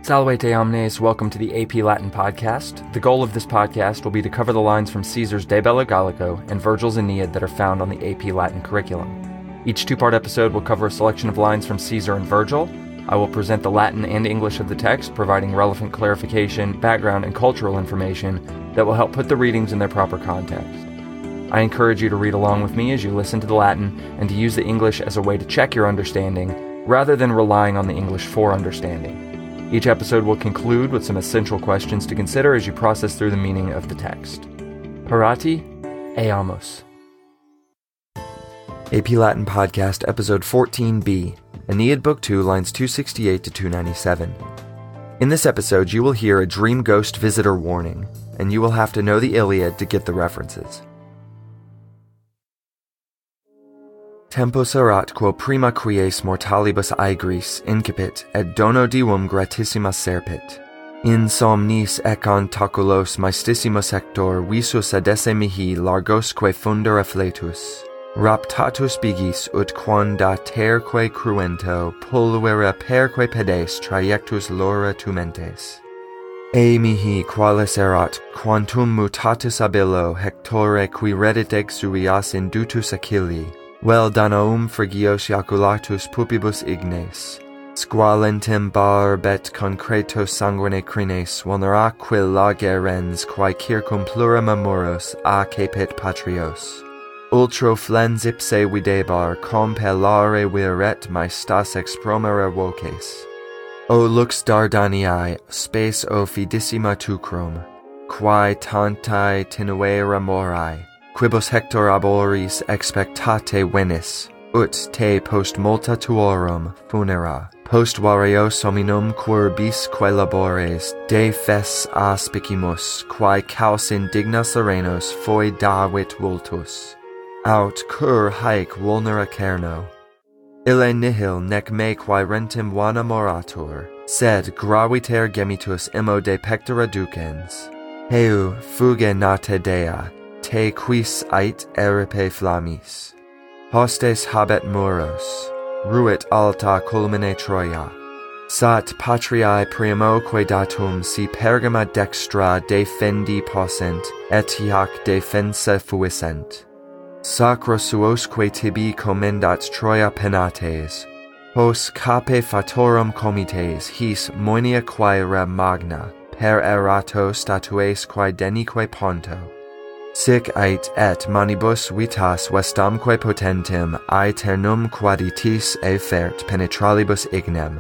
Salvete omnes, welcome to the AP Latin podcast. The goal of this podcast will be to cover the lines from Caesar's De Bello Gallico and Virgil's Aeneid that are found on the AP Latin curriculum. Each two-part episode will cover a selection of lines from Caesar and Virgil. I will present the Latin and English of the text, providing relevant clarification, background, and cultural information that will help put the readings in their proper context. I encourage you to read along with me as you listen to the Latin and to use the English as a way to check your understanding, rather than relying on the English for understanding. Each episode will conclude with some essential questions to consider as you process through the meaning of the text. Parati, eamus. AP Latin Podcast, Episode 14b, Aeneid Book 2, lines 268 to 297. In this episode, you will hear a dream ghost visitor warning, and you will have to know the Iliad to get the references. Tempus erat quo prima quies mortalibus aegris incipit, et dono divum gratissima serpit. In somnis econ taculos maestissimus Hector visus adesse mihi largosque fundere fletus. Raptatus bigis ut quanda terque cruento pulvere perque pedes trajectus lora tumentes. E mihi qualis erat, quantum mutatus abillo Hectore qui reddit exuvias indutus Achilli, vel danaum frigios iaculatus pupibus ignes. Squalentem barbet concretos sanguine crines, vulnera quil lagerens quae circum plurima muros a cepit patrios. Ultro flens ipse videbar compellare viret maestas expromere voces. O lux Dardanii, spes o fidissima tucrum, quae tantae tenuera morae, quibus Hector aboris expectate venis, ut te post multa tuorum funera, post varios hominum quorbisque labores de fes aspicimus, quae caus indigna serenos foi davit vultus. Aut cur haec vulnera cerno. Ille nihil nec me quae rentim vana moratur, sed graviter gemitus immo de pectora ducens. Heu fuge nate dea, te quis ait eripe flammis. Hostes habet muros, ruit alta culmine Troia. Sat patriae primoque datum si Pergama dextra defendi possent, et hiac defensa fuissent. Sacro suosque tibi commendat Troia penates, hos cape fatorum comites his moenia quaera magna, per erato statues quae denique ponto. Sic ait et manibus vitas vestamque potentem aeternum quaditis effert penetralibus ignem.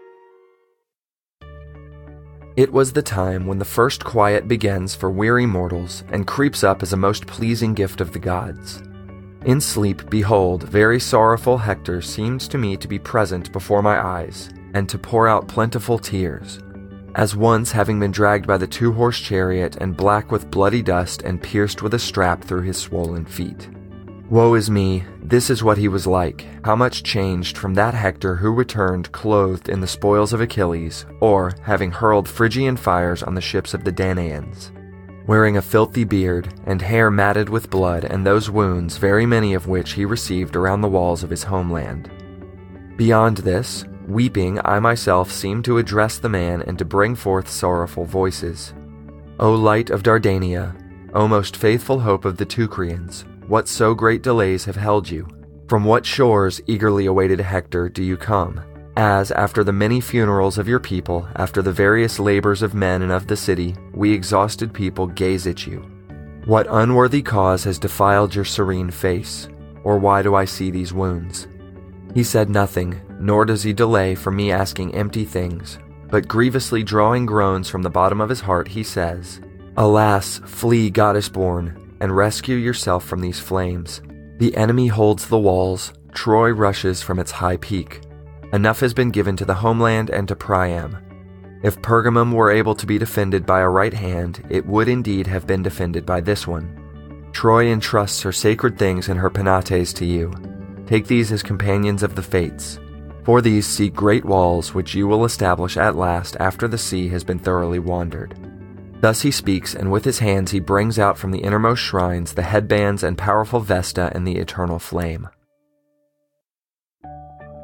It was the time when the first quiet begins for weary mortals and creeps up as a most pleasing gift of the gods. In sleep, behold, very sorrowful Hector seemed to me to be present before my eyes, and to pour out plentiful tears, as once having been dragged by the two-horse chariot and black with bloody dust and pierced with a strap through his swollen feet. Woe is me, this is what he was like, how much changed from that Hector who returned clothed in the spoils of Achilles, or having hurled Phrygian fires on the ships of the Danaans, wearing a filthy beard, and hair matted with blood, and those wounds, very many of which he received around the walls of his homeland. Beyond this, weeping, I myself seemed to address the man and to bring forth sorrowful voices. O light of Dardania, O most faithful hope of the Teucrians, what so great delays have held you? From what shores, eagerly awaited Hector, do you come? As, after the many funerals of your people, after the various labors of men and of the city, we exhausted people gaze at you. What unworthy cause has defiled your serene face? Or why do I see these wounds? He said nothing, nor does he delay from me asking empty things, but grievously drawing groans from the bottom of his heart, he says, Alas, flee, goddess-born, and rescue yourself from these flames. The enemy holds the walls, Troy rushes from its high peak. Enough has been given to the homeland and to Priam. If Pergamum were able to be defended by a right hand, it would indeed have been defended by this one. Troy entrusts her sacred things and her penates to you. Take these as companions of the fates. For these seek great walls which you will establish at last after the sea has been thoroughly wandered. Thus he speaks, and with his hands he brings out from the innermost shrines the headbands and powerful Vesta and the eternal flame.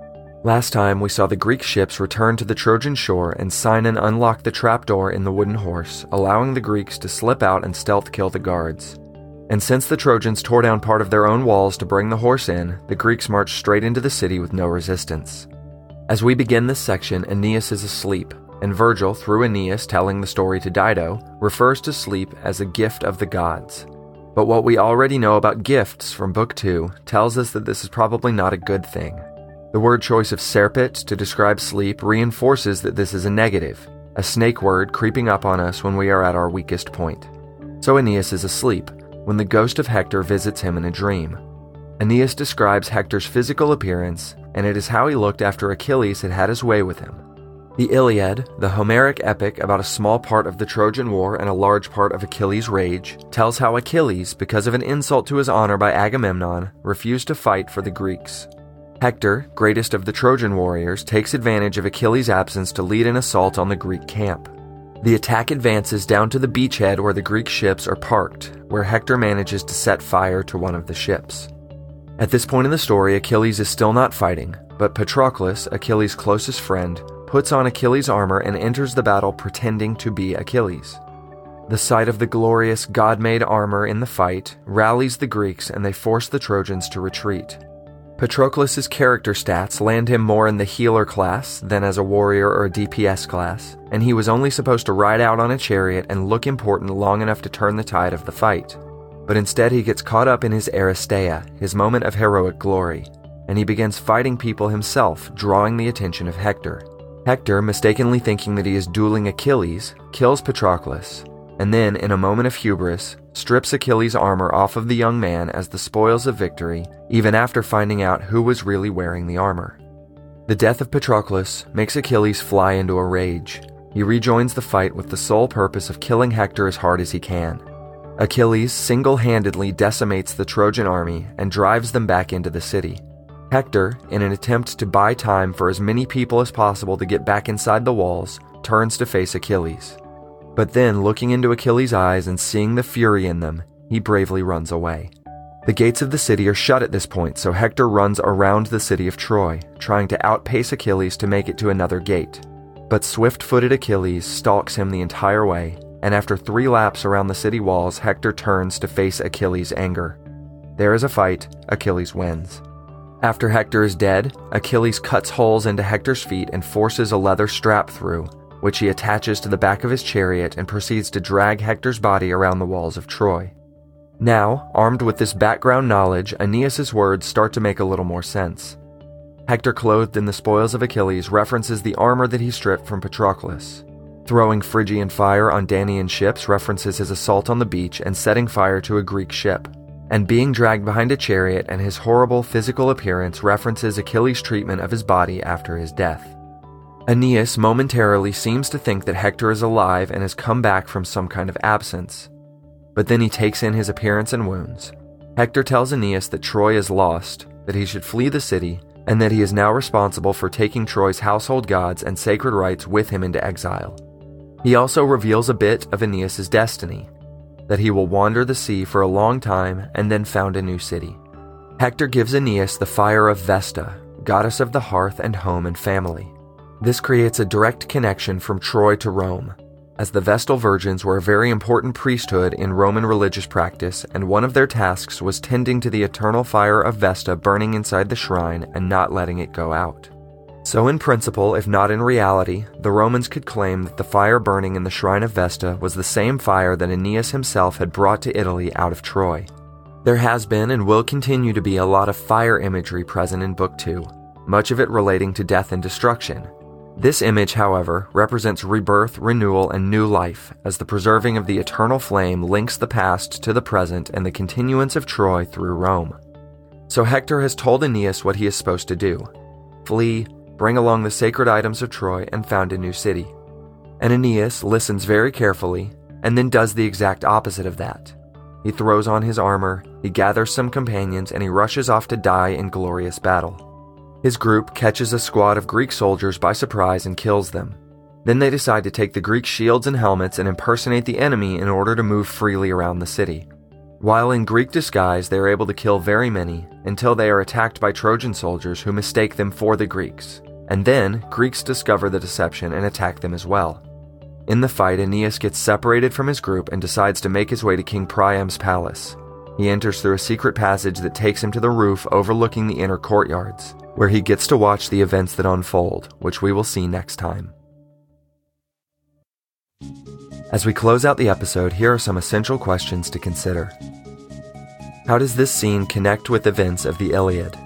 Last time, we saw the Greek ships return to the Trojan shore and Sinon unlock the trapdoor in the wooden horse, allowing the Greeks to slip out and stealth kill the guards. And since the Trojans tore down part of their own walls to bring the horse in, the Greeks marched straight into the city with no resistance. As we begin this section, Aeneas is asleep, and Virgil, through Aeneas telling the story to Dido, refers to sleep as a gift of the gods. But what we already know about gifts from Book 2 tells us that this is probably not a good thing. The word choice of serpet to describe sleep reinforces that this is a negative, a snake word creeping up on us when we are at our weakest point. So Aeneas is asleep when the ghost of Hector visits him in a dream. Aeneas describes Hector's physical appearance, and it is how he looked after Achilles had had his way with him. The Iliad, the Homeric epic about a small part of the Trojan War and a large part of Achilles' rage, tells how Achilles, because of an insult to his honor by Agamemnon, refused to fight for the Greeks. Hector, greatest of the Trojan warriors, takes advantage of Achilles' absence to lead an assault on the Greek camp. The attack advances down to the beachhead where the Greek ships are parked, where Hector manages to set fire to one of the ships. At this point in the story, Achilles is still not fighting, but Patroclus, Achilles' closest friend, puts on Achilles' armor and enters the battle pretending to be Achilles. The sight of the glorious god-made armor in the fight rallies the Greeks and they force the Trojans to retreat. Patroclus' character stats land him more in the healer class than as a warrior or a DPS class, and he was only supposed to ride out on a chariot and look important long enough to turn the tide of the fight. But instead he gets caught up in his Aristeia, his moment of heroic glory, and he begins fighting people himself, drawing the attention of Hector. Hector, mistakenly thinking that he is dueling Achilles, kills Patroclus, and then, in a moment of hubris, strips Achilles' armor off of the young man as the spoils of victory, even after finding out who was really wearing the armor. The death of Patroclus makes Achilles fly into a rage. He rejoins the fight with the sole purpose of killing Hector as hard as he can. Achilles single-handedly decimates the Trojan army and drives them back into the city. Hector, in an attempt to buy time for as many people as possible to get back inside the walls, turns to face Achilles. But then, looking into Achilles' eyes and seeing the fury in them, he bravely runs away. The gates of the city are shut at this point, so Hector runs around the city of Troy, trying to outpace Achilles to make it to another gate. But swift-footed Achilles stalks him the entire way, and after 3 laps around the city walls, Hector turns to face Achilles' anger. There is a fight, Achilles wins. After Hector is dead, Achilles cuts holes into Hector's feet and forces a leather strap through, which he attaches to the back of his chariot and proceeds to drag Hector's body around the walls of Troy. Now, armed with this background knowledge, Aeneas' words start to make a little more sense. Hector, clothed in the spoils of Achilles, references the armor that he stripped from Patroclus. Throwing Phrygian fire on Danaan ships references his assault on the beach and setting fire to a Greek ship. And being dragged behind a chariot and his horrible physical appearance references Achilles' treatment of his body after his death. Aeneas momentarily seems to think that Hector is alive and has come back from some kind of absence. But then he takes in his appearance and wounds. Hector tells Aeneas that Troy is lost, that he should flee the city, and that he is now responsible for taking Troy's household gods and sacred rites with him into exile. He also reveals a bit of Aeneas' destiny, that he will wander the sea for a long time and then found a new city. Hector gives Aeneas the fire of Vesta, goddess of the hearth and home and family. This creates a direct connection from Troy to Rome, as the Vestal Virgins were a very important priesthood in Roman religious practice, and one of their tasks was tending to the eternal fire of Vesta burning inside the shrine and not letting it go out. So in principle, if not in reality, the Romans could claim that the fire burning in the shrine of Vesta was the same fire that Aeneas himself had brought to Italy out of Troy. There has been and will continue to be a lot of fire imagery present in Book 2, much of it relating to death and destruction. This image, however, represents rebirth, renewal, and new life, as the preserving of the eternal flame links the past to the present and the continuance of Troy through Rome. So Hector has told Aeneas what he is supposed to do: flee, bring along the sacred items of Troy, and found a new city. And Aeneas listens very carefully, and then does the exact opposite of that. He throws on his armor, he gathers some companions, and he rushes off to die in glorious battle. His group catches a squad of Greek soldiers by surprise and kills them. Then they decide to take the Greek shields and helmets and impersonate the enemy in order to move freely around the city. While in Greek disguise, they are able to kill very many until they are attacked by Trojan soldiers who mistake them for the Greeks, and then Greeks discover the deception and attack them as well. In the fight, Aeneas gets separated from his group and decides to make his way to King Priam's palace. He enters through a secret passage that takes him to the roof overlooking the inner courtyards, where he gets to watch the events that unfold, which we will see next time. As we close out the episode, here are some essential questions to consider. How does this scene connect with events of the Iliad?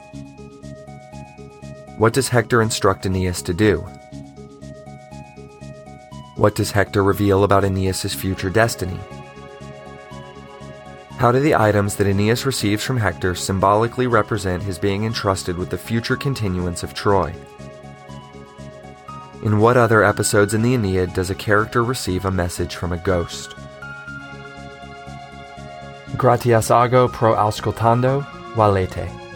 What does Hector instruct Aeneas to do? What does Hector reveal about Aeneas' future destiny? How do the items that Aeneas receives from Hector symbolically represent his being entrusted with the future continuance of Troy? In what other episodes in the Aeneid does a character receive a message from a ghost? Gratias ago pro auscultando, valete.